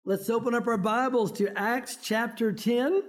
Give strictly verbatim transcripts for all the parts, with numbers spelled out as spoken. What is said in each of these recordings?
Let's open up our Bibles to Acts chapter ten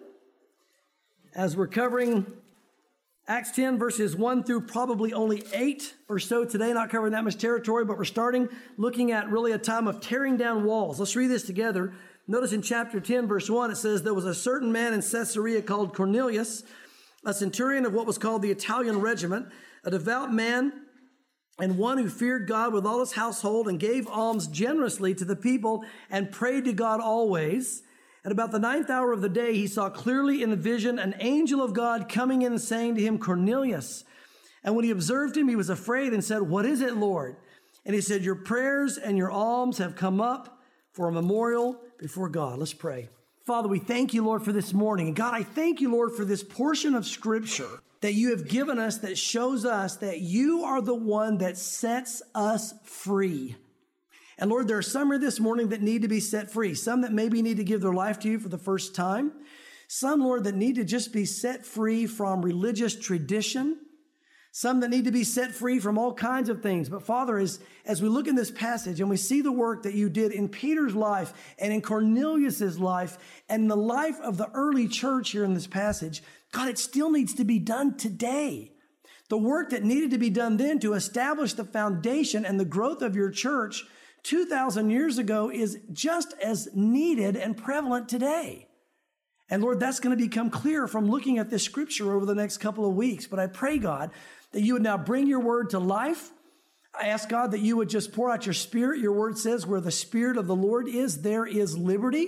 as we're covering Acts ten verses one through probably only eight or so today, not covering that much territory, but we're starting looking at really a time of tearing down walls. Let's read this together. Notice in chapter ten verse one, it says, there was a certain man in Caesarea called Cornelius, a centurion of what was called the Italian regiment, a devout man and one who feared God with all his household and gave alms generously to the people and prayed to God always. At about the ninth hour of the day, he saw clearly in a vision an angel of God coming in and saying to him, Cornelius. And when he observed him, he was afraid and said, what is it, Lord? And he said, your prayers and your alms have come up for a memorial before God. Let's pray. Father, we thank you, Lord, for this morning. And God, I thank you, Lord, for this portion of Scripture that you have given us that shows us that you are the one that sets us free. And Lord, there are some here this morning that need to be set free. Some that maybe need to give their life to you for the first time. Some, Lord, that need to just be set free from religious tradition. Some that need to be set free from all kinds of things. But Father, as, as we look in this passage and we see the work that you did in Peter's life and in Cornelius's life and the life of the early church here in this passage, God, it still needs to be done today. The work that needed to be done then to establish the foundation and the growth of your church two thousand years ago is just as needed and prevalent today. And Lord, that's going to become clear from looking at this scripture over the next couple of weeks. But I pray, God, that you would now bring your word to life. I ask, God, that you would just pour out your Spirit. Your word says where the Spirit of the Lord is, there is liberty.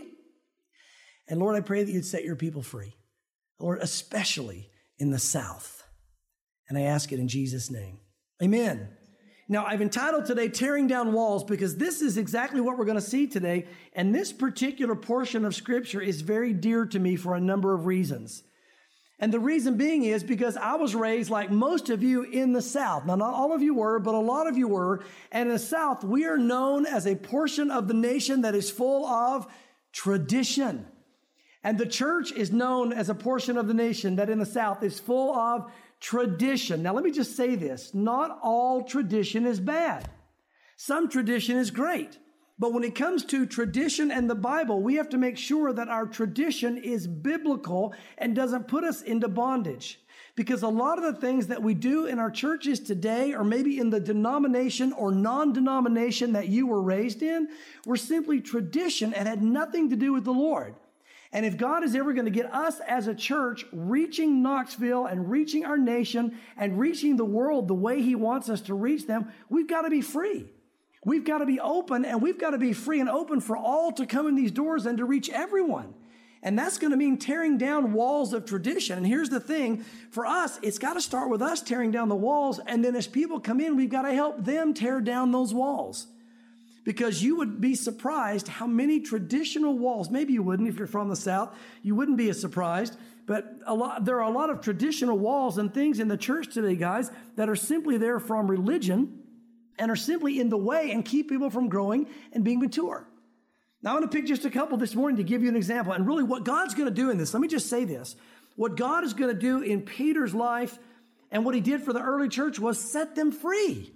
And Lord, I pray that you'd set your people free. Lord, especially in the South. And I ask it in Jesus' name. Amen. Now, I've entitled today, Tearing Down Walls, because this is exactly what we're going to see today. And this particular portion of Scripture is very dear to me for a number of reasons. And the reason being is because I was raised like most of you in the South. Now, not all of you were, but a lot of you were. And in the South, we are known as a portion of the nation that is full of tradition. And the church is known as a portion of the nation that in the South is full of tradition. Now, let me just say this. Not all tradition is bad. Some tradition is great. But when it comes to tradition and the Bible, we have to make sure that our tradition is biblical and doesn't put us into bondage. Because a lot of the things that we do in our churches today, or maybe in the denomination or non-denomination that you were raised in, were simply tradition and had nothing to do with the Lord. And if God is ever going to get us as a church reaching Knoxville and reaching our nation and reaching the world the way he wants us to reach them, we've got to be free. We've got to be open, and we've got to be free and open for all to come in these doors and to reach everyone. And that's going to mean tearing down walls of tradition. And here's the thing, for us, it's got to start with us tearing down the walls. And then as people come in, we've got to help them tear down those walls. Because you would be surprised how many traditional walls, maybe you wouldn't if you're from the South, you wouldn't be as surprised, but a lot, there are a lot of traditional walls and things in the church today, guys, that are simply there from religion and are simply in the way and keep people from growing and being mature. Now, I'm going to pick just a couple this morning to give you an example. And really what God's going to do in this, let me just say this. What God is going to do in Peter's life and what he did for the early church was set them free.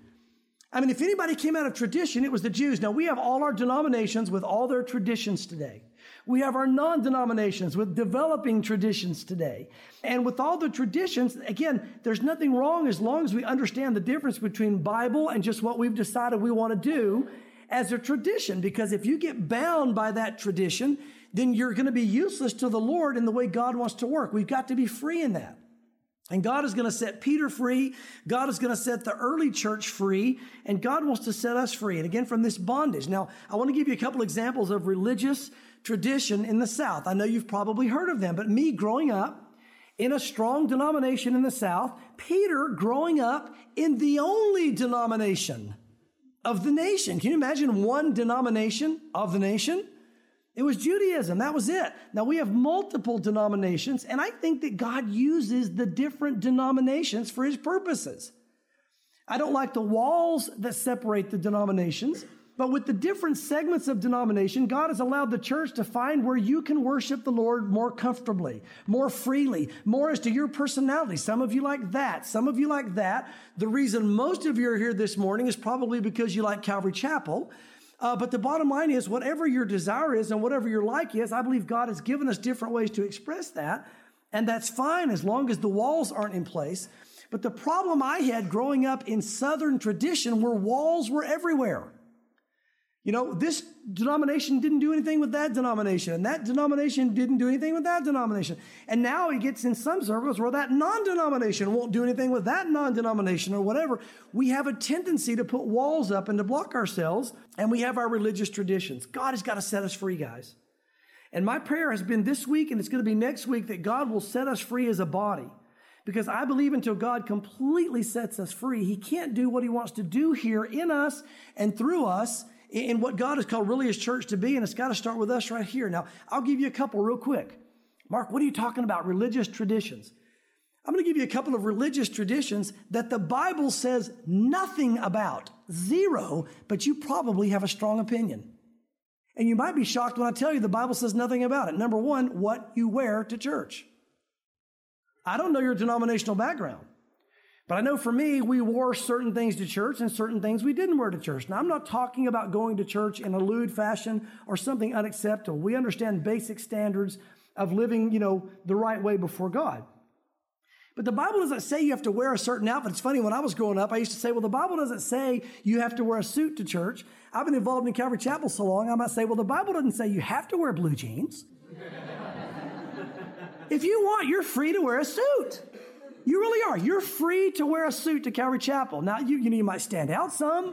I mean, if anybody came out of tradition, it was the Jews. Now, we have all our denominations with all their traditions today. We have our non-denominations with developing traditions today. And with all the traditions, again, there's nothing wrong as long as we understand the difference between Bible and just what we've decided we want to do as a tradition. Because if you get bound by that tradition, then you're going to be useless to the Lord in the way God wants to work. We've got to be free in that. And God is going to set Peter free. God is going to set the early church free. And God wants to set us free. And again, from this bondage. Now, I want to give you a couple examples of religious tradition in the South. I know you've probably heard of them. But me growing up in a strong denomination in the South, Peter growing up in the only denomination of the nation. Can you imagine one denomination of the nation? It was Judaism. That was it. Now, we have multiple denominations, and I think that God uses the different denominations for his purposes. I don't like the walls that separate the denominations, but with the different segments of denomination, God has allowed the church to find where you can worship the Lord more comfortably, more freely, more as to your personality. Some of you like that. Some of you like that. The reason most of you are here this morning is probably because you like Calvary Chapel. Uh, but the bottom line is, whatever your desire is and whatever your like is, I believe God has given us different ways to express that. And that's fine as long as the walls aren't in place. But the problem I had growing up in Southern tradition were walls were everywhere. You know, this denomination didn't do anything with that denomination, and that denomination didn't do anything with that denomination. And now it gets in some circles where that non-denomination won't do anything with that non-denomination or whatever. We have a tendency to put walls up and to block ourselves, and we have our religious traditions. God has got to set us free, guys. And my prayer has been this week, and it's going to be next week, that God will set us free as a body. Because I believe until God completely sets us free, He can't do what He wants to do here in us and through us in what God has called really His church to be, and it's got to start with us right here. Now, I'll give you a couple real quick. Mark, what are you talking about? Religious traditions. I'm going to give you a couple of religious traditions that the Bible says nothing about, zero, but you probably have a strong opinion. And you might be shocked when I tell you the Bible says nothing about it. Number one, what you wear to church. I don't know your denominational background. But I know for me, we wore certain things to church and certain things we didn't wear to church. Now, I'm not talking about going to church in a lewd fashion or something unacceptable. We understand basic standards of living, you know, the right way before God. But the Bible doesn't say you have to wear a certain outfit. It's funny, when I was growing up, I used to say, well, the Bible doesn't say you have to wear a suit to church. I've been involved in Calvary Chapel so long, I might say, well, the Bible doesn't say you have to wear blue jeans. If you want, you're free to wear a suit. You really are. You're free to wear a suit to Calvary Chapel. Now, you, you know, you might stand out some,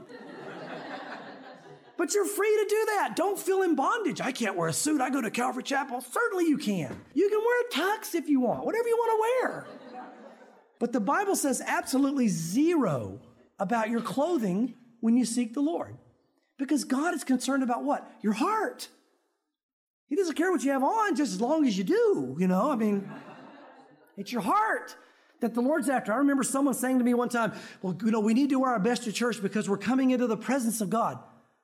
but you're free to do that. Don't feel in bondage. I can't wear a suit. I go to Calvary Chapel. Certainly you can. You can wear a tux if you want, whatever you want to wear. But the Bible says absolutely zero about your clothing when you seek the Lord. Because God is concerned about what? Your heart. He doesn't care what you have on, just as long as you do, you know. I mean, it's your heart that the Lord's after. I remember someone saying to me one time, well, you know, we need to wear our best to church because we're coming into the presence of God.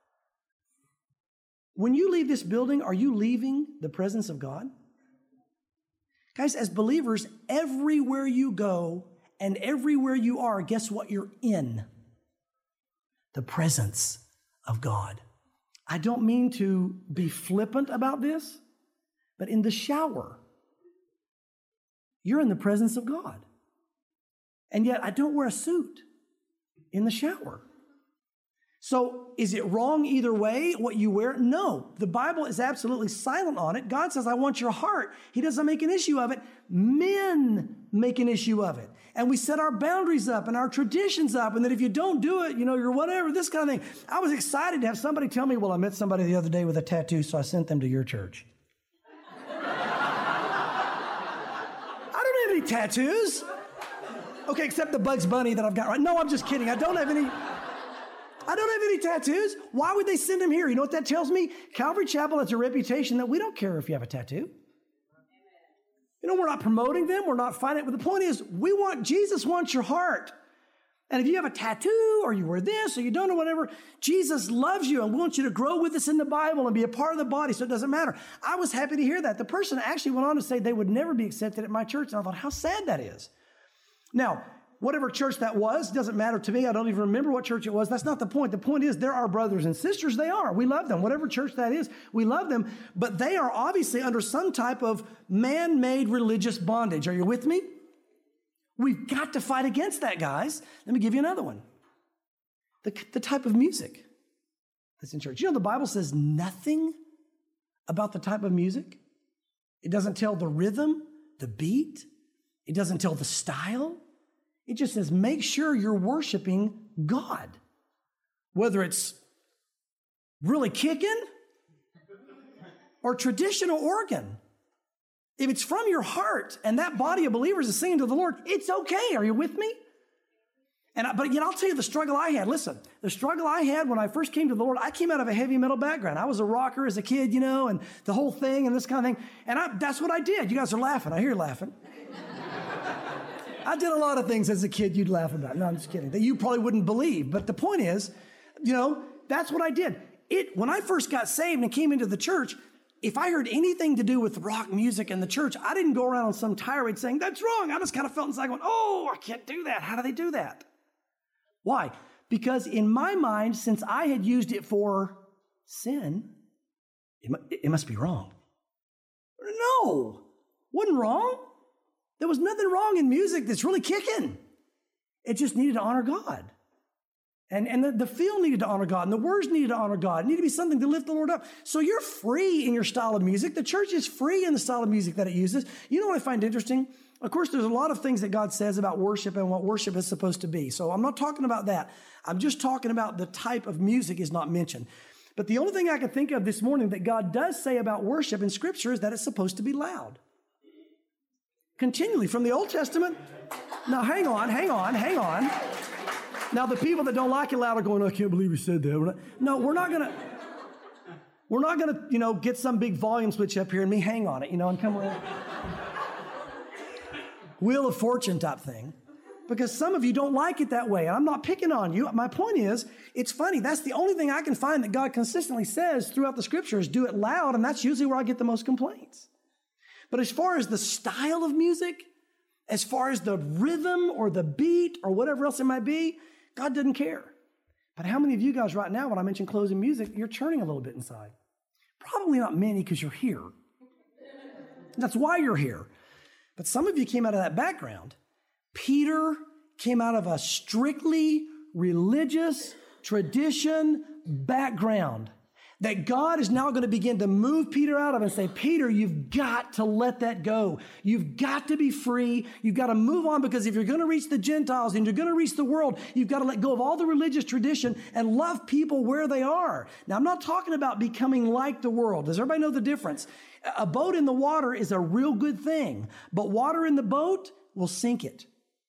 When you leave this building, are you leaving the presence of God? Guys, as believers, everywhere you go and everywhere you are, guess what you're in? The presence of God. I don't mean to be flippant about this, but in the shower, you're in the presence of God. And yet I don't wear a suit in the shower. So is it wrong either way, what you wear? No. The Bible is absolutely silent on it. God says, I want your heart. He doesn't make an issue of it. Men make an issue of it. And we set our boundaries up and our traditions up. And that if you don't do it, you know, you're whatever, this kind of thing. I was excited to have somebody tell me, well, I met somebody the other day with a tattoo, so I sent them to your church. I don't have any tattoos. Okay, except the Bugs Bunny that I've got right. No, I'm just kidding. I don't have any. I don't have any tattoos. Why would they send him here? You know what that tells me? Calvary Chapel has a reputation that we don't care if you have a tattoo. You know, we're not promoting them. We're not fighting. But the point is, we want, Jesus wants your heart. And if you have a tattoo or you wear this or you don't or whatever, Jesus loves you and wants you to grow with us in the Bible and be a part of the body, so it doesn't matter. I was happy to hear that. The person actually went on to say they would never be accepted at my church. And I thought, how sad that is. Now, whatever church that was, doesn't matter to me. I don't even remember what church it was. That's not the point. The point is, they're our brothers and sisters. They are. We love them. Whatever church that is, we love them. But they are obviously under some type of man-made religious bondage. Are you with me? We've got to fight against that, guys. Let me give you another one. The, the type of music that's in church. You know, the Bible says nothing about the type of music. It doesn't tell the rhythm, the beat. It doesn't tell the style. It just says, make sure you're worshiping God. Whether it's really kicking or traditional organ. If it's from your heart and that body of believers is singing to the Lord, it's okay. Are you with me? And I, but yet I'll tell you the struggle I had. Listen, the struggle I had when I first came to the Lord, I came out of a heavy metal background. I was a rocker as a kid, you know, and the whole thing and this kind of thing. And I, that's what I did. You guys are laughing. I hear you laughing. I did a lot of things as a kid you'd laugh about. No, I'm just kidding. That you probably wouldn't believe. But the point is, you know, that's what I did. It when I first got saved and came into the church, if I heard anything to do with rock music in the church, I didn't go around on some tirade saying, that's wrong. I just kind of felt inside going, oh, I can't do that. How do they do that? Why? Because in my mind, since I had used it for sin, it, mu- it must be wrong. No, wasn't wrong. There was nothing wrong in music that's really kicking. It just needed to honor God. And, and the, the feel needed to honor God, and the words needed to honor God. It needed to be something to lift the Lord up. So you're free in your style of music. The church is free in the style of music that it uses. You know what I find interesting? Of course, there's a lot of things that God says about worship and what worship is supposed to be. So I'm not talking about that. I'm just talking about the type of music is not mentioned. But the only thing I can think of this morning that God does say about worship in Scripture is that it's supposed to be loud. Continually, from the Old Testament. Now, hang on, hang on, hang on. Now, the people that don't like it loud are going, I can't believe you said that. We're not, no, we're not going to, we're not going to, you know, get some big volume switch up here and me hang on it, you know, and come around. Wheel of Fortune type thing. Because some of you don't like it that way. And I'm not picking on you. My point is, it's funny. That's the only thing I can find that God consistently says throughout the Scriptures, do it loud, and that's usually where I get the most complaints. But as far as the style of music, as far as the rhythm or the beat or whatever else it might be, God doesn't care. But how many of you guys right now, when I mention closing music, you're churning a little bit inside? Probably not many because you're here. That's why you're here. But some of you came out of that background. Peter came out of a strictly religious tradition background that God is now going to begin to move Peter out of and say, Peter, you've got to let that go. You've got to be free. You've got to move on, because if you're going to reach the Gentiles and you're going to reach the world, you've got to let go of all the religious tradition and love people where they are. Now, I'm not talking about becoming like the world. Does everybody know the difference? A boat in the water is a real good thing, but water in the boat will sink it.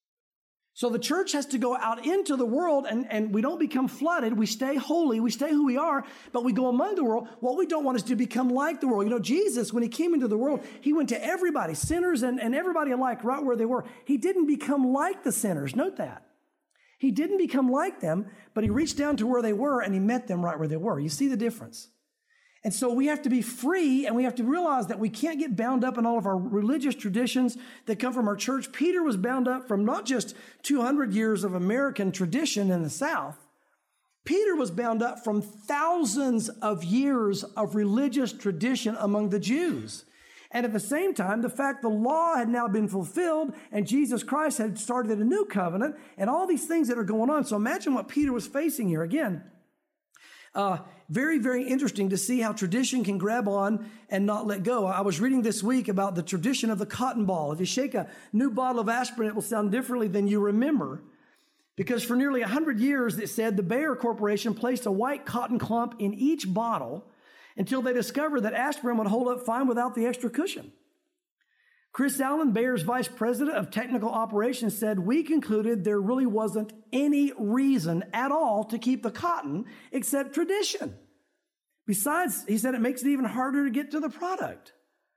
So the church has to go out into the world, and, and we don't become flooded. We stay holy. We stay who we are, but we go among the world. What we don't want is to become like the world. You know, Jesus, when he came into the world, he went to everybody, sinners and, and everybody alike, right where they were. He didn't become like the sinners. Note that. He didn't become like them, but he reached down to where they were and he met them right where they were. You see the difference? And so we have to be free, and we have to realize that we can't get bound up in all of our religious traditions that come from our church. Peter was bound up from not just two hundred years of American tradition in the South. Peter was bound up from thousands of years of religious tradition among the Jews. And at the same time, the fact the law had now been fulfilled and Jesus Christ had started a new covenant and all these things that are going on. So imagine what Peter was facing here. Again, Uh, very, very interesting to see how tradition can grab on and not let go. I was reading this week about the tradition of the cotton ball. If you shake a new bottle of aspirin, it will sound differently than you remember. Because for nearly one hundred years, it said the Bayer Corporation placed a white cotton clump in each bottle until they discovered that aspirin would hold up fine without the extra cushion. Chris Allen, Bayer's vice president of technical operations, said, we concluded there really wasn't any reason at all to keep the cotton except tradition. Besides, he said, it makes it even harder to get to the product.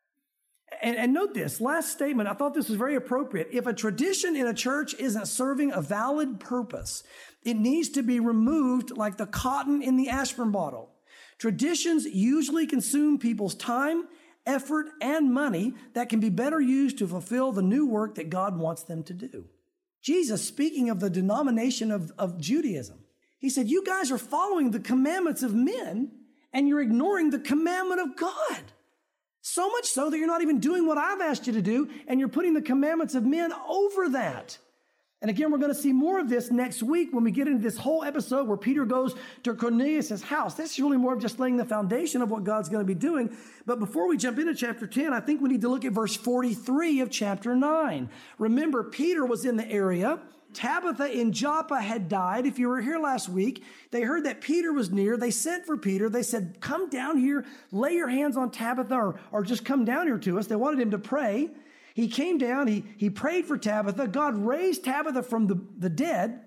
And, and note this, last statement, I thought this was very appropriate. If a tradition in a church isn't serving a valid purpose, it needs to be removed like the cotton in the aspirin bottle. Traditions usually consume people's time, effort, and money that can be better used to fulfill the new work that God wants them to do. Jesus, speaking of the denomination of, of Judaism, he said, you guys are following the commandments of men and you're ignoring the commandment of God. So much so that you're not even doing what I've asked you to do, and you're putting the commandments of men over that. And again, we're going to see more of this next week when we get into this whole episode where Peter goes to Cornelius' house. This is really more of just laying the foundation of what God's going to be doing. But before we jump into chapter ten, I think we need to look at verse forty-three of chapter nine. Remember, Peter was in the area. Tabitha in Joppa had died. If you were here last week, they heard that Peter was near. They sent for Peter. They said, come down here, lay your hands on Tabitha, or, or just come down here to us. They wanted him to pray. He came down, he, he prayed for Tabitha. God raised Tabitha from the, the dead.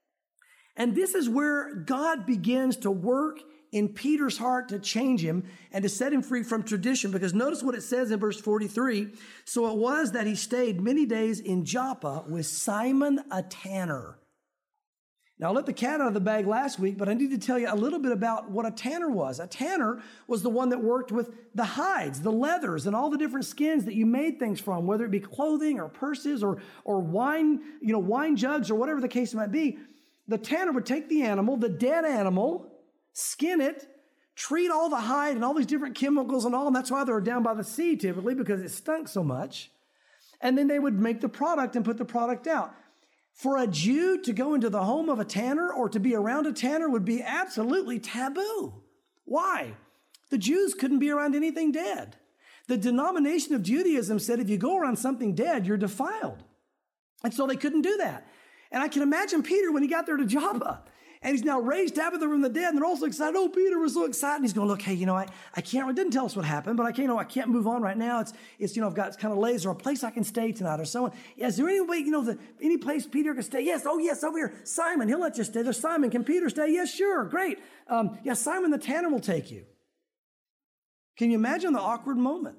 And this is where God begins to work in Peter's heart to change him and to set him free from tradition. Because notice what it says in verse forty-three. So it was that he stayed many days in Joppa with Simon a tanner. Now, I let the cat out of the bag last week, but I need to tell you a little bit about what a tanner was. A tanner was the one that worked with the hides, the leathers, and all the different skins that you made things from, whether it be clothing or purses or, or wine, you know, wine jugs or whatever the case might be. The tanner would take the animal, the dead animal, skin it, treat all the hide and all these different chemicals and all, and that's why they were down by the sea typically, because it stunk so much. And then they would make the product and put the product out. For a Jew to go into the home of a tanner or to be around a tanner would be absolutely taboo. Why? The Jews couldn't be around anything dead. The denomination of Judaism said if you go around something dead, you're defiled. And so they couldn't do that. And I can imagine Peter when he got there to Joppa. And he's now raised Tabitha from the dead, and they're all so excited. Oh, Peter was so excited. And he's going, look, hey, you know, I, I can't, it didn't tell us what happened, but I can't, you know, I can't move on right now. It's, it's, you know, I've got kind of lays or a place I can stay tonight or so on. Yeah, is there any way, you know, the, any place Peter can stay? Yes. Oh, yes, over here. Simon, he'll let you stay. There's Simon. Can Peter stay? Yes, sure. Great. Um, yeah, Simon the tanner will take you. Can you imagine the awkward moment?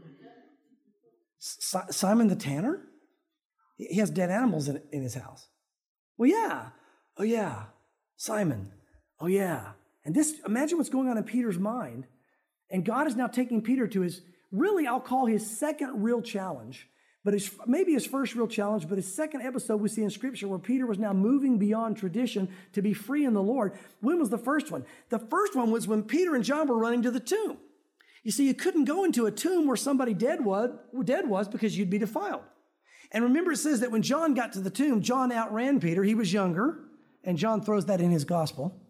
Si- Simon the tanner? He has dead animals in, in his house. Well, yeah. Oh, yeah. Simon. Oh, yeah. And this, imagine what's going on in Peter's mind. And God is now taking Peter to his, really, I'll call his second real challenge, but his, maybe his first real challenge, but his second episode we see in Scripture where Peter was now moving beyond tradition to be free in the Lord. When was the first one? The first one was when Peter and John were running to the tomb. You see, you couldn't go into a tomb where somebody dead was, dead was because you'd be defiled. And remember, it says that when John got to the tomb, John outran Peter. He was younger. And John throws that in his gospel.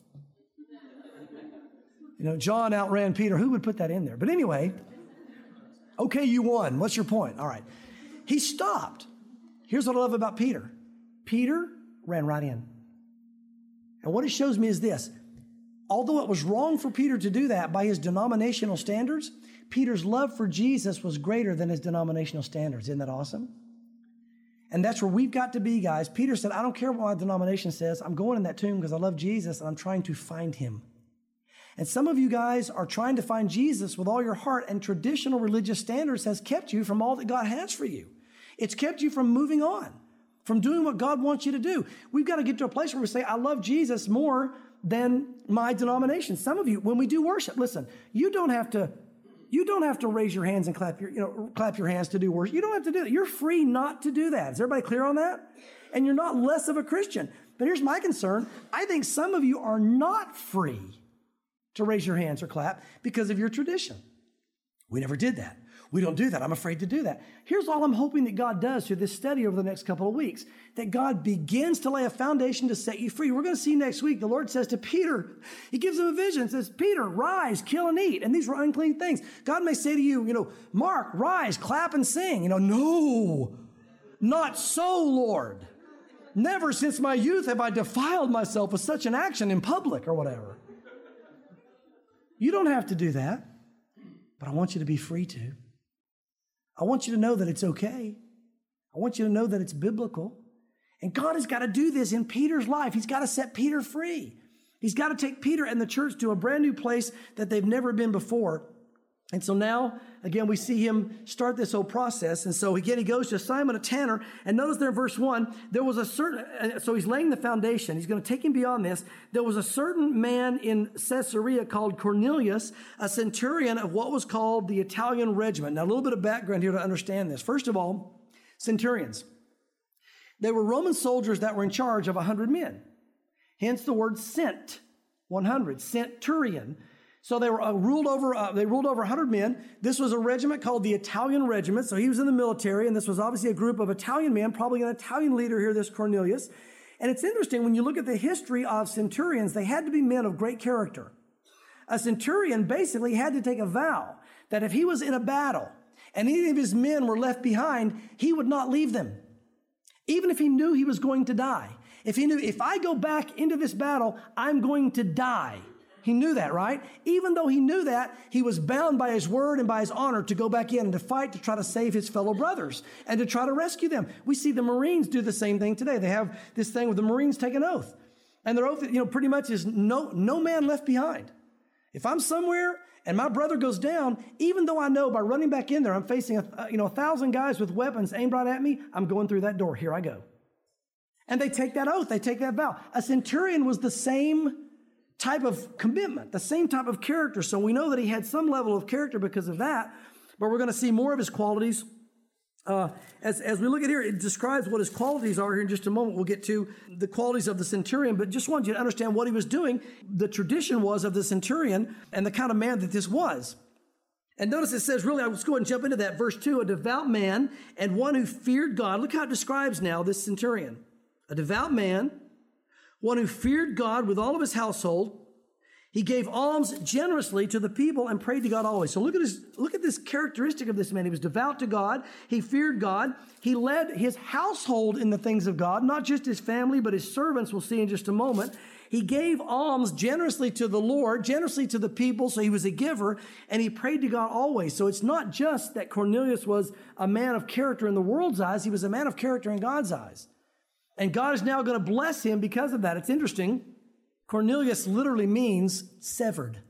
You know, John outran Peter. Who would put that in there? But anyway, okay, you won. What's your point? All right. He stopped. Here's what I love about Peter. Peter ran right in. And what it shows me is this. Although it was wrong for Peter to do that by his denominational standards, Peter's love for Jesus was greater than his denominational standards. Isn't that awesome? And that's where we've got to be, guys. Peter said, I don't care what my denomination says. I'm going in that tomb because I love Jesus and I'm trying to find him. And some of you guys are trying to find Jesus with all your heart, and traditional religious standards has kept you from all that God has for you. It's kept you from moving on, from doing what God wants you to do. We've got to get to a place where we say, I love Jesus more than my denomination. Some of you, when we do worship, listen, you don't have to You don't have to raise your hands and clap your, you know, clap your hands to do worship. You don't have to do that. You're free not to do that. Is everybody clear on that? And you're not less of a Christian. But here's my concern. I think some of you are not free to raise your hands or clap because of your tradition. We never did that. We don't do that. I'm afraid to do that. Here's all I'm hoping that God does through this study over the next couple of weeks, that God begins to lay a foundation to set you free. We're going to see next week, the Lord says to Peter, he gives him a vision, says, Peter, rise, kill and eat. And these were unclean things. God may say to you, you know, Mark, rise, clap and sing. You know, no, not so, Lord. Never since my youth have I defiled myself with such an action in public or whatever. You don't have to do that, but I want you to be free to. I want you to know that it's okay. I want you to know that it's biblical. And God has got to do this in Peter's life. He's got to set Peter free. He's got to take Peter and the church to a brand new place that they've never been before. And so now, again, we see him start this whole process. And so again, he goes to Simon a tanner. And notice there in verse one, there was a certain, so he's laying the foundation. He's going to take him beyond this. There was a certain man in Caesarea called Cornelius, a centurion of what was called the Italian regiment. Now, a little bit of background here to understand this. First of all, centurions. They were Roman soldiers that were in charge of one hundred men. Hence the word cent, one hundred, centurion. So they were uh, ruled over, uh, they ruled over one hundred men. This was a regiment called the Italian regiment. So he was in the military, and this was obviously a group of Italian men, probably an Italian leader here, this Cornelius. And it's interesting, when you look at the history of centurions, they had to be men of great character. A centurion basically had to take a vow that if he was in a battle and any of his men were left behind, he would not leave them. Even if he knew he was going to die. If he knew, if I go back into this battle, I'm going to die. He knew that, right? Even though he knew that, he was bound by his word and by his honor to go back in and to fight to try to save his fellow brothers and to try to rescue them. We see the Marines do the same thing today. They have this thing where the Marines take an oath. And their oath, you know, pretty much is no, no man left behind. If I'm somewhere and my brother goes down, even though I know by running back in there, I'm facing a, you know, a thousand guys with weapons aimed right at me, I'm going through that door. Here I go. And they take that oath. They take that vow. A centurion was the same type of commitment, the same type of character. So we know that he had some level of character because of that, but we're going to see more of his qualities Uh, as, as we look at here, it describes what his qualities are here in just a moment. We'll get to the qualities of the centurion, but just want you to understand what he was doing. The tradition was of the centurion and the kind of man that this was. And notice it says, really, let's go ahead and jump into that. Verse two, a devout man and one who feared God. Look how it describes now this centurion. A devout man, one who feared God with all of his household. He gave alms generously to the people and prayed to God always. So look at this, look at this characteristic of this man. He was devout to God. He feared God. He led his household in the things of God, not just his family, but his servants. We'll see in just a moment. He gave alms generously to the Lord, generously to the people. So he was a giver, and he prayed to God always. So it's not just that Cornelius was a man of character in the world's eyes. He was a man of character in God's eyes. And God is now going to bless him because of that. It's interesting. Cornelius literally means severed.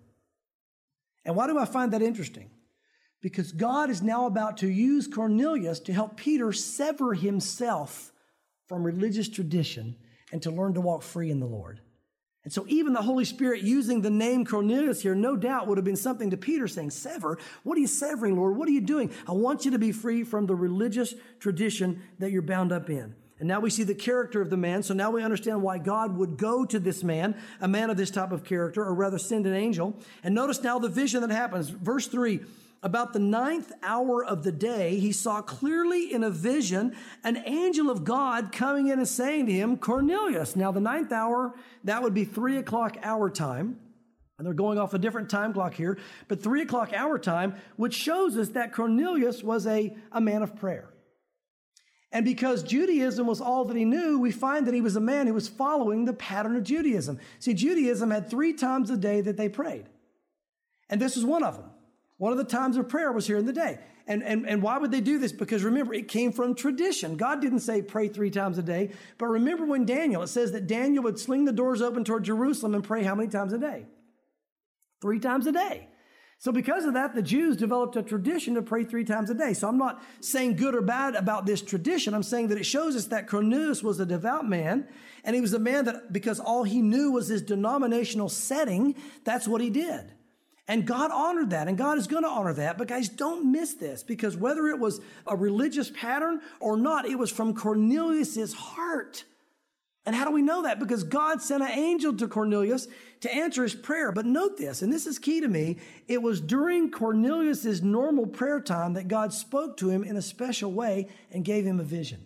And why do I find that interesting? Because God is now about to use Cornelius to help Peter sever himself from religious tradition and to learn to walk free in the Lord. And so even the Holy Spirit using the name Cornelius here, no doubt would have been something to Peter saying, sever? What are you severing, Lord? What are you doing? I want you to be free from the religious tradition that you're bound up in. And now we see the character of the man. So now we understand why God would go to this man, a man of this type of character, or rather send an angel. And notice now the vision that happens. Verse three, about the ninth hour of the day, he saw clearly in a vision an angel of God coming in and saying to him, Cornelius. Now the ninth hour, that would be three o'clock our time. And they're going off a different time clock here, but three o'clock our time, which shows us that Cornelius was a, a man of prayer. And because Judaism was all that he knew, we find that he was a man who was following the pattern of Judaism. See, Judaism had three times a day that they prayed. And this was one of them. One of the times of prayer was here in the day. And, and, and why would they do this? Because remember, it came from tradition. God didn't say pray three times a day. But remember when Daniel, it says that Daniel would sling the doors open toward Jerusalem and pray how many times a day? Three times a day. So because of that, the Jews developed a tradition to pray three times a day. So I'm not saying good or bad about this tradition. I'm saying that it shows us that Cornelius was a devout man, and he was a man that, because all he knew was his denominational setting, that's what he did. And God honored that, and God is going to honor that. But guys, don't miss this, because whether it was a religious pattern or not, it was from Cornelius's heart. And how do we know that? Because God sent an angel to Cornelius to answer his prayer. But note this, and this is key to me, it was during Cornelius's normal prayer time that God spoke to him in a special way and gave him a vision.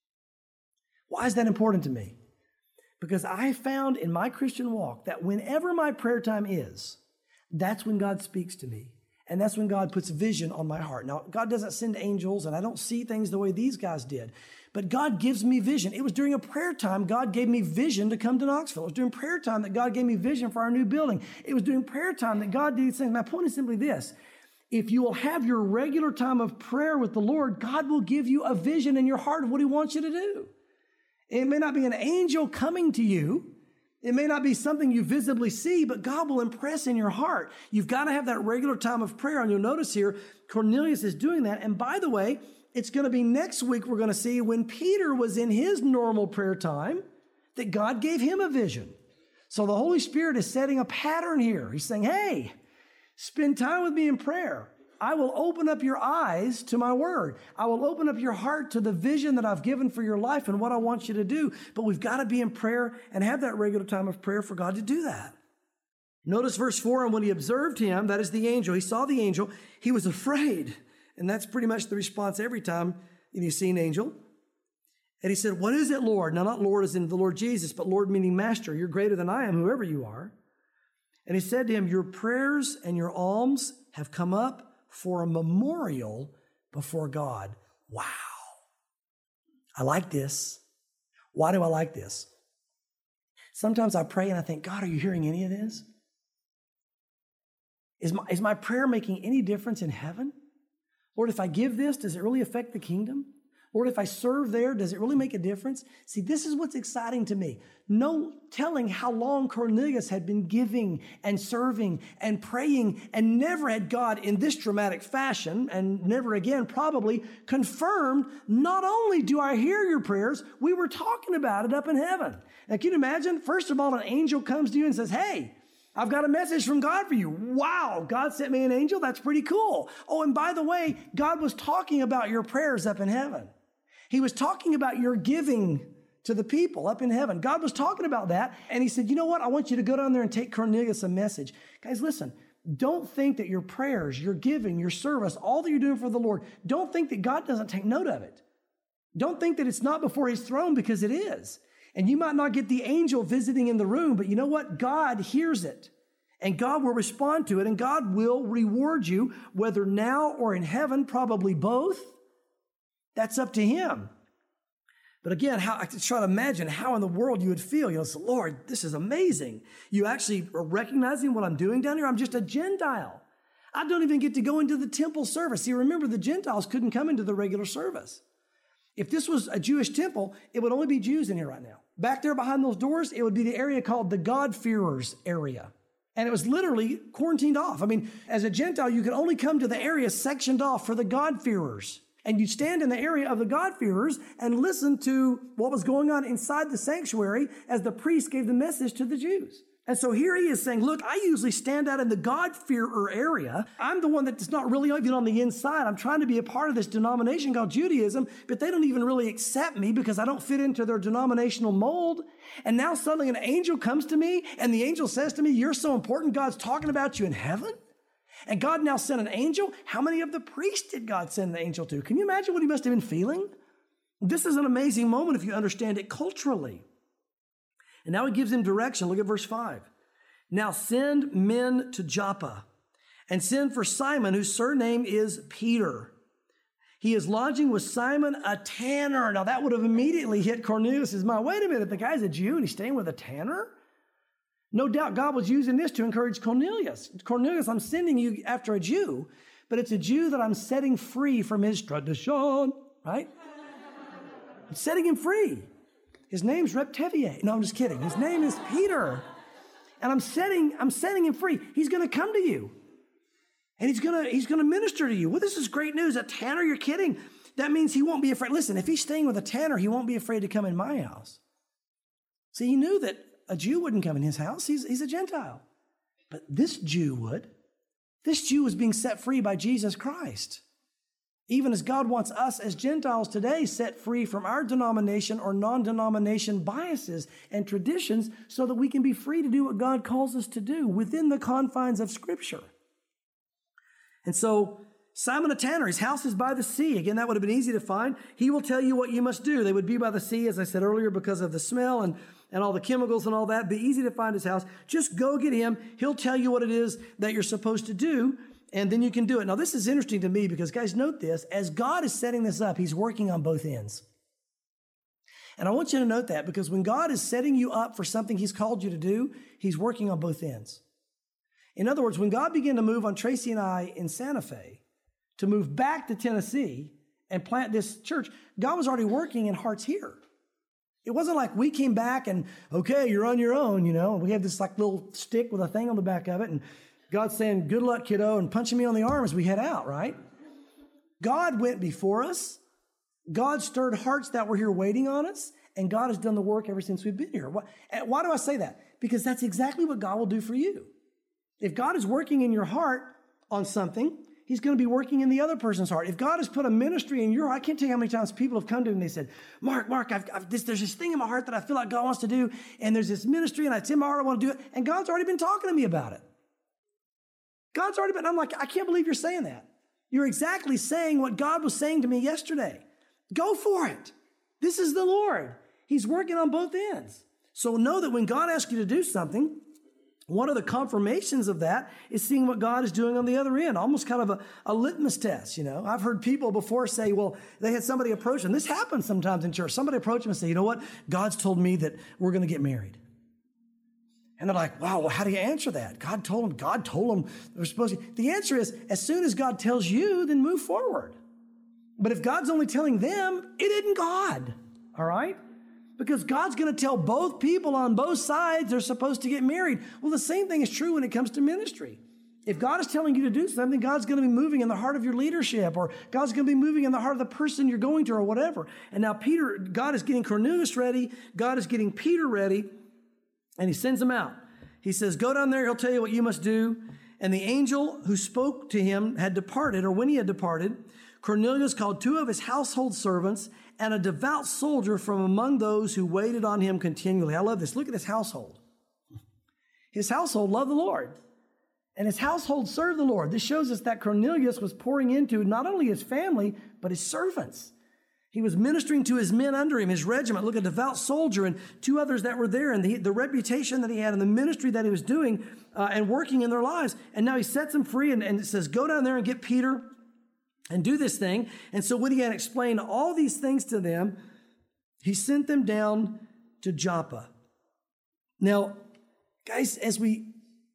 Why is that important to me? Because I found in my Christian walk that whenever my prayer time is, that's when God speaks to me. And that's when God puts vision on my heart. Now, God doesn't send angels, and I don't see things the way these guys did. But God gives me vision. It was during a prayer time God gave me vision to come to Knoxville. It was during prayer time that God gave me vision for our new building. It was during prayer time that God did these things. My point is simply this. If you will have your regular time of prayer with the Lord, God will give you a vision in your heart of what he wants you to do. It may not be an angel coming to you. It may not be something you visibly see, but God will impress in your heart. You've got to have that regular time of prayer. And you'll notice here, Cornelius is doing that. And by the way, it's going to be next week we're going to see when Peter was in his normal prayer time that God gave him a vision. So the Holy Spirit is setting a pattern here. He's saying, hey, spend time with me in prayer. I will open up your eyes to my word. I will open up your heart to the vision that I've given for your life and what I want you to do. But we've got to be in prayer and have that regular time of prayer for God to do that. Notice verse four, and when he observed him, that is the angel, he saw the angel, he was afraid. And that's pretty much the response every time you see an angel. And he said, what is it, Lord? Now, not Lord as in the Lord Jesus, but Lord meaning master. You're greater than I am, whoever you are. And he said to him, your prayers and your alms have come up for a memorial before God. Wow. I like this. Why do I like this? Sometimes I pray and I think, God, are you hearing any of this? Is my, is my prayer making any difference in heaven? Lord, if I give this, does it really affect the kingdom? Lord, if I serve there, does it really make a difference? See, this is what's exciting to me. No telling how long Cornelius had been giving and serving and praying, and never had God in this dramatic fashion, and never again probably, confirmed, not only do I hear your prayers, we were talking about it up in heaven. Now, can you imagine? First of all, an angel comes to you and says, hey, I've got a message from God for you. Wow, God sent me an angel? That's pretty cool. Oh, and by the way, God was talking about your prayers up in heaven. He was talking about your giving to the people up in heaven. God was talking about that, and he said, you know what? I want you to go down there and take Cornelius a message. Guys, listen, don't think that your prayers, your giving, your service, all that you're doing for the Lord, don't think that God doesn't take note of it. Don't think that it's not before his throne, because it is. And you might not get the angel visiting in the room, but you know what? God hears it, and God will respond to it, and God will reward you, whether now or in heaven, probably both. That's up to him. But again, how, I try to imagine how in the world you would feel. You know, so, Lord, this is amazing. You actually are recognizing what I'm doing down here. I'm just a Gentile. I don't even get to go into the temple service. See, remember, the Gentiles couldn't come into the regular service. If this was a Jewish temple, it would only be Jews in here right now. Back there behind those doors, it would be the area called the God-fearers area. And it was literally quarantined off. I mean, as a Gentile, you could only come to the area sectioned off for the God-fearers. And you'd stand in the area of the God-fearers and listen to what was going on inside the sanctuary as the priest gave the message to the Jews. And so here he is saying, look, I usually stand out in the God-fearer area. I'm the one that's not really even on the inside. I'm trying to be a part of this denomination called Judaism, but they don't even really accept me because I don't fit into their denominational mold. And now suddenly an angel comes to me, and the angel says to me, you're so important, God's talking about you in heaven? And God now sent an angel? How many of the priests did God send the angel to? Can you imagine what he must have been feeling? This is an amazing moment if you understand it culturally. And now he gives him direction. Look at verse five. Now send men to Joppa and send for Simon, whose surname is Peter. He is lodging with Simon, a tanner. Now that would have immediately hit Cornelius' mind. Wait a minute, the guy's a Jew and he's staying with a tanner? No doubt God was using this to encourage Cornelius. Cornelius, I'm sending you after a Jew, but it's a Jew that I'm setting free from his tradition, right? I'm setting him free. His name's Reptevier. No, I'm just kidding. His name is Peter. And I'm setting, I'm setting him free. He's going to come to you. And he's going to, he's going to minister to you. Well, this is great news. A tanner, you're kidding. That means he won't be afraid. Listen, if he's staying with a tanner, he won't be afraid to come in my house. See, he knew that a Jew wouldn't come in his house. He's, he's a Gentile. But this Jew would. This Jew was being set free by Jesus Christ. Even as God wants us as Gentiles today set free from our denomination or non-denomination biases and traditions so that we can be free to do what God calls us to do within the confines of Scripture. And so Simon a tanner, his house is by the sea. Again, that would have been easy to find. He will tell you what you must do. They would be by the sea, as I said earlier, because of the smell and, and all the chemicals and all that. It'd be easy to find his house. Just go get him. He'll tell you what it is that you're supposed to do, and then you can do it. Now, this is interesting to me because, guys, note this. As God is setting this up, he's working on both ends. And I want you to note that because when God is setting you up for something he's called you to do, he's working on both ends. In other words, when God began to move on Tracy and I in Santa Fe, to move back to Tennessee and plant this church, God was already working in hearts here. It wasn't like we came back and, okay, you're on your own, you know. We have this like little stick with a thing on the back of it, and God's saying, good luck, kiddo, and punching me on the arm as we head out, right? God went before us. God stirred hearts that were here waiting on us, and God has done the work ever since we've been here. Why, why do I say that? Because that's exactly what God will do for you. If God is working in your heart on something, he's going to be working in the other person's heart. If God has put a ministry in your heart, I can't tell you how many times people have come to me and they said, Mark, Mark, I've, I've this, there's this thing in my heart that I feel like God wants to do, and there's this ministry, and it's in my heart, I want to do it, and God's already been talking to me about it. God's already been, I'm like, I can't believe you're saying that. You're exactly saying what God was saying to me yesterday. Go for it. This is the Lord. He's working on both ends. So know that when God asks you to do something, one of the confirmations of that is seeing what God is doing on the other end, almost kind of a, a litmus test, you know. I've heard people before say, well, they had somebody approach them. This happens sometimes in church. Somebody approach them and say, you know what? God's told me that we're going to get married. And they're like, wow, well, how do you answer that? God told them, God told them they're supposed to. The answer is, as soon as God tells you, then move forward. But if God's only telling them, it isn't God, all right? Because God's going to tell both people on both sides they're supposed to get married. Well, the same thing is true when it comes to ministry. If God is telling you to do something, God's going to be moving in the heart of your leadership, or God's going to be moving in the heart of the person you're going to, or whatever. And now Peter, God is getting Cornelius ready. God is getting Peter ready. And he sends them out. He says, go down there, he'll tell you what you must do. And the angel who spoke to him had departed, or when he had departed, Cornelius called two of his household servants and a devout soldier from among those who waited on him continually. I love this. Look at his household. His household loved the Lord, and his household served the Lord. This shows us that Cornelius was pouring into not only his family, but his servants. He was ministering to his men under him, his regiment. Look, a devout soldier and two others that were there, and the, the reputation that he had and the ministry that he was doing uh, and working in their lives. And now he sets them free and, and says, go down there and get Peter and do this thing. And so when he had explained all these things to them, he sent them down to Joppa. Now, guys, as we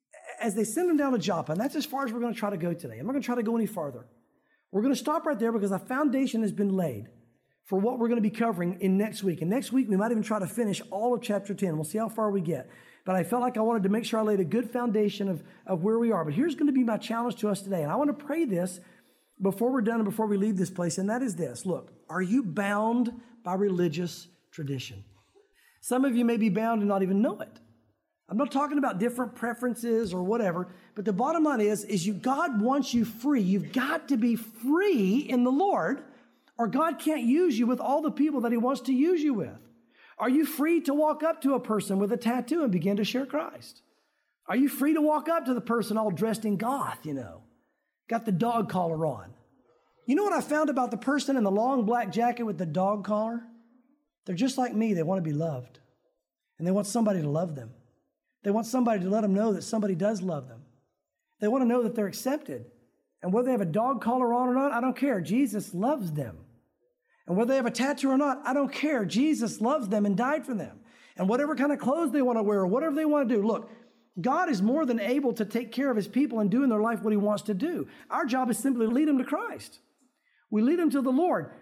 as they send them down to Joppa, and that's as far as we're going to try to go today. I'm not going to try to go any farther. We're going to stop right there because a foundation has been laid for what we're going to be covering in next week. And next week, we might even try to finish all of chapter ten. We'll see how far we get. But I felt like I wanted to make sure I laid a good foundation of, of where we are. But here's going to be my challenge to us today. And I want to pray this before we're done and before we leave this place. And that is this. Look, are you bound by religious tradition? Some of you may be bound and not even know it. I'm not talking about different preferences or whatever, but the bottom line is, is you, God wants you free. You've got to be free in the Lord, or God can't use you with all the people that he wants to use you with. Are you free to walk up to a person with a tattoo and begin to share Christ? Are you free to walk up to the person all dressed in goth, you know, got the dog collar on? You know what I found about the person in the long black jacket with the dog collar? They're just like me. They want to be loved, and they want somebody to love them. They want somebody to let them know that somebody does love them. They want to know that they're accepted. And whether they have a dog collar on or not, I don't care. Jesus loves them. And whether they have a tattoo or not, I don't care. Jesus loves them and died for them. And whatever kind of clothes they want to wear or whatever they want to do, look, God is more than able to take care of his people and do in their life what he wants to do. Our job is simply to lead them to Christ. We lead them to the Lord.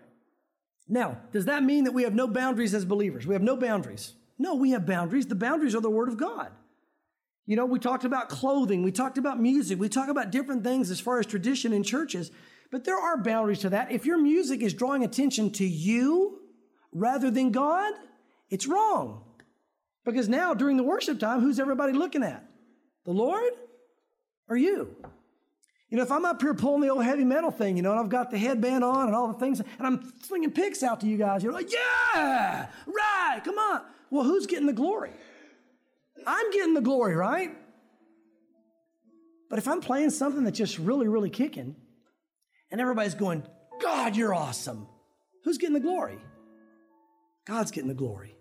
Now, does that mean that we have no boundaries as believers? We have no boundaries. No, we have boundaries. The boundaries are the Word of God. You know, we talked about clothing, we talked about music, we talk about different things as far as tradition in churches, but there are boundaries to that. If your music is drawing attention to you rather than God, it's wrong. Because now during the worship time, who's everybody looking at? The Lord or you? You know, if I'm up here pulling the old heavy metal thing, you know, and I've got the headband on and all the things, and I'm slinging picks out to you guys, you're like, yeah, right, come on. Well, who's getting the glory? I'm getting the glory, right? But if I'm playing something that's just really, really kicking, and everybody's going, God, you're awesome, who's getting the glory? God's getting the glory.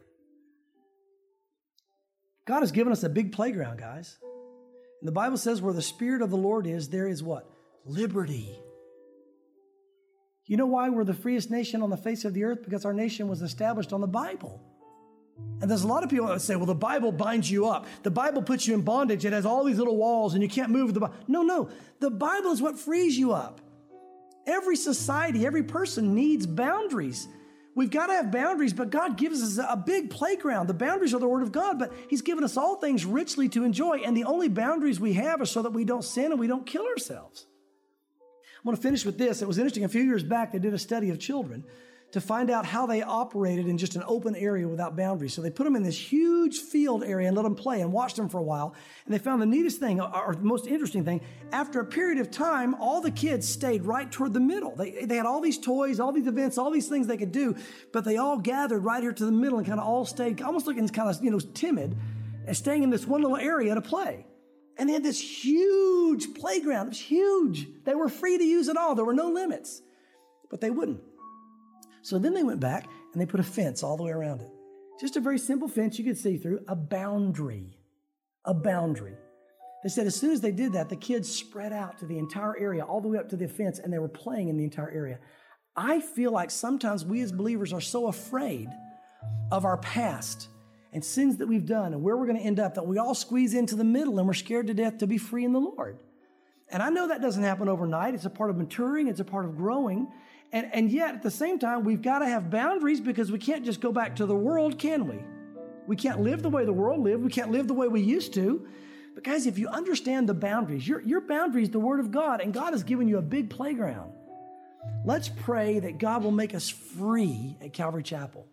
God has given us a big playground, guys. And the Bible says where the Spirit of the Lord is, there is what? Liberty. You know why we're the freest nation on the face of the earth? Because our nation was established on the Bible. And there's a lot of people that say, well, the Bible binds you up. The Bible puts you in bondage. It has all these little walls and you can't move the Bible. No, no. The Bible is what frees you up. Every society, every person needs boundaries. We've got to have boundaries, but God gives us a big playground. The boundaries are the Word of God, but he's given us all things richly to enjoy. And the only boundaries we have are so that we don't sin and we don't kill ourselves. I want to finish with this. It was interesting. A few years back, they did a study of children to find out how they operated in just an open area without boundaries. So they put them in this huge field area and let them play and watched them for a while. And they found the neatest thing, or the most interesting thing, after a period of time, all the kids stayed right toward the middle. They, they had all these toys, all these events, all these things they could do, but they all gathered right here to the middle and kind of all stayed, almost looking kind of, you know, timid, and staying in this one little area to play. And they had this huge playground. It was huge. They were free to use it all. There were no limits, but they wouldn't. So then they went back and they put a fence all the way around it. Just a very simple fence you could see through, a boundary, a boundary. They said as soon as they did that, the kids spread out to the entire area, all the way up to the fence, and they were playing in the entire area. I feel like sometimes we as believers are so afraid of our past and sins that we've done and where we're going to end up that we all squeeze into the middle and we're scared to death to be free in the Lord. And I know that doesn't happen overnight. It's a part of maturing. It's a part of growing. And, and yet, at the same time, we've got to have boundaries because we can't just go back to the world, can we? We can't live the way the world lived. We can't live the way we used to. But guys, if you understand the boundaries, your, your boundary is the Word of God, and God has given you a big playground. Let's pray that God will make us free at Calvary Chapel,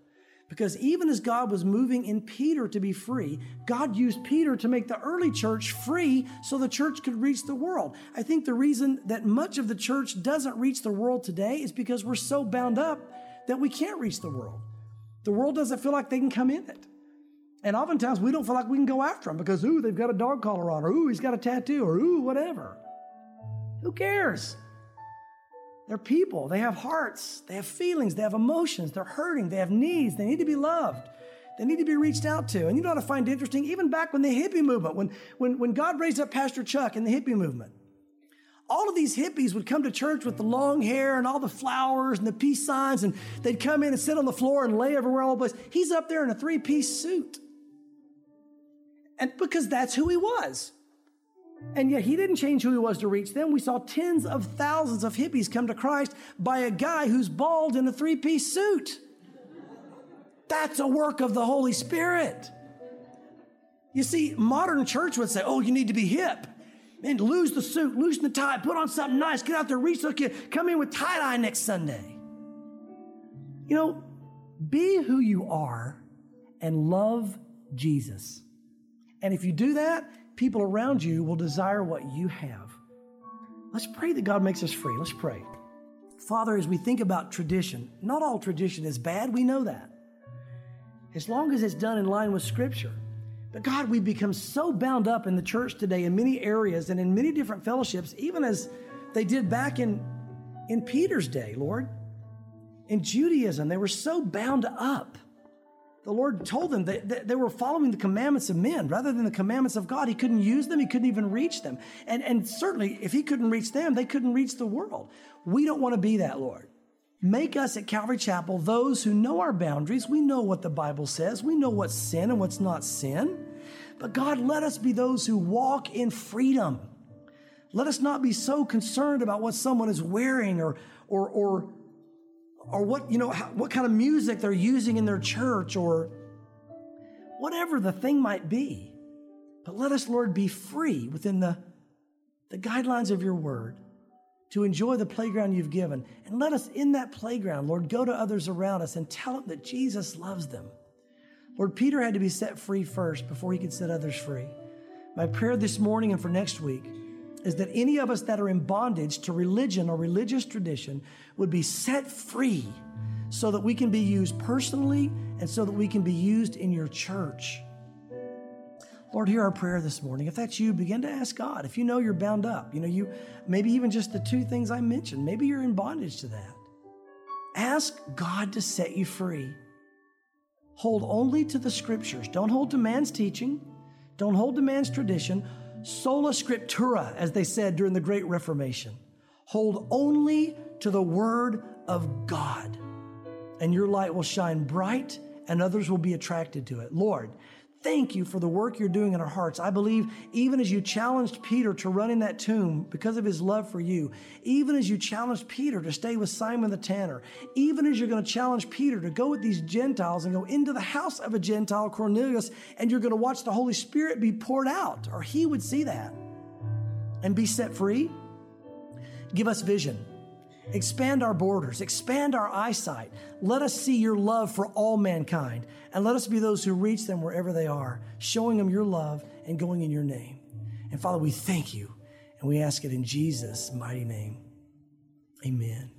Because even as God was moving in Peter to be free, God used Peter to make the early church free so the church could reach the world. I think the reason that much of the church doesn't reach the world today is because we're so bound up that we can't reach the world. The world doesn't feel like they can come in it. And oftentimes we don't feel like we can go after them because, ooh, they've got a dog collar on, or ooh, he's got a tattoo, or ooh, whatever. Who cares? They're people. They have hearts. They have feelings. They have emotions. They're hurting. They have needs. They need to be loved. They need to be reached out to. And you know what I find interesting? Even back when the hippie movement, when, when, when God raised up Pastor Chuck in the hippie movement, all of these hippies would come to church with the long hair and all the flowers and the peace signs, and they'd come in and sit on the floor and lay everywhere all the place. He's up there in a three-piece suit. And because that's who he was. And yet he didn't change who he was to reach them. We saw tens of thousands of hippies come to Christ by a guy who's bald in a three-piece suit. That's a work of the Holy Spirit. You see, modern church would say, oh, you need to be hip. Man, lose the suit, loosen the tie, put on something nice, get out there, reach the kid, come in with tie-dye next Sunday. You know, be who you are and love Jesus. And if you do that, people around you will desire what you have. Let's pray that God makes us free. Let's pray. Father, as we think about tradition, not all tradition is bad. We know that. As long as it's done in line with Scripture. But God, we've become so bound up in the church today in many areas and in many different fellowships, even as they did back in, in Peter's day, Lord. In Judaism, they were so bound up. The Lord told them that they were following the commandments of men rather than the commandments of God. He couldn't use them. He couldn't even reach them. And, and certainly, if he couldn't reach them, they couldn't reach the world. We don't want to be that, Lord. Make us at Calvary Chapel those who know our boundaries. We know what the Bible says. We know what's sin and what's not sin. But God, let us be those who walk in freedom. Let us not be so concerned about what someone is wearing or, or, or, or what, you know, how, what kind of music they're using in their church or whatever the thing might be. But let us, Lord, be free within the, the guidelines of your word to enjoy the playground you've given. And let us in that playground, Lord, go to others around us and tell them that Jesus loves them. Lord, Peter had to be set free first before he could set others free. My prayer this morning and for next week is that any of us that are in bondage to religion or religious tradition would be set free so that we can be used personally and so that we can be used in your church. Lord, hear our prayer this morning. If that's you, begin to ask God. If you know you're bound up, you know, you maybe even just the two things I mentioned, maybe you're in bondage to that. Ask God to set you free. Hold only to the scriptures. Don't hold to man's teaching. Don't hold to man's tradition. Sola scriptura, as they said during the Great Reformation. Hold only to the word of God, and your light will shine bright and others will be attracted to it. Lord, thank you for the work you're doing in our hearts. I believe even as you challenged Peter to run in that tomb because of his love for you, even as you challenged Peter to stay with Simon the tanner, even as you're going to challenge Peter to go with these Gentiles and go into the house of a Gentile, Cornelius, and you're going to watch the Holy Spirit be poured out, or he would see that and be set free. Give us vision. Expand our borders, expand our eyesight. Let us see your love for all mankind, and let us be those who reach them wherever they are, showing them your love and going in your name. And Father, we thank you, and we ask it in Jesus' mighty name. Amen.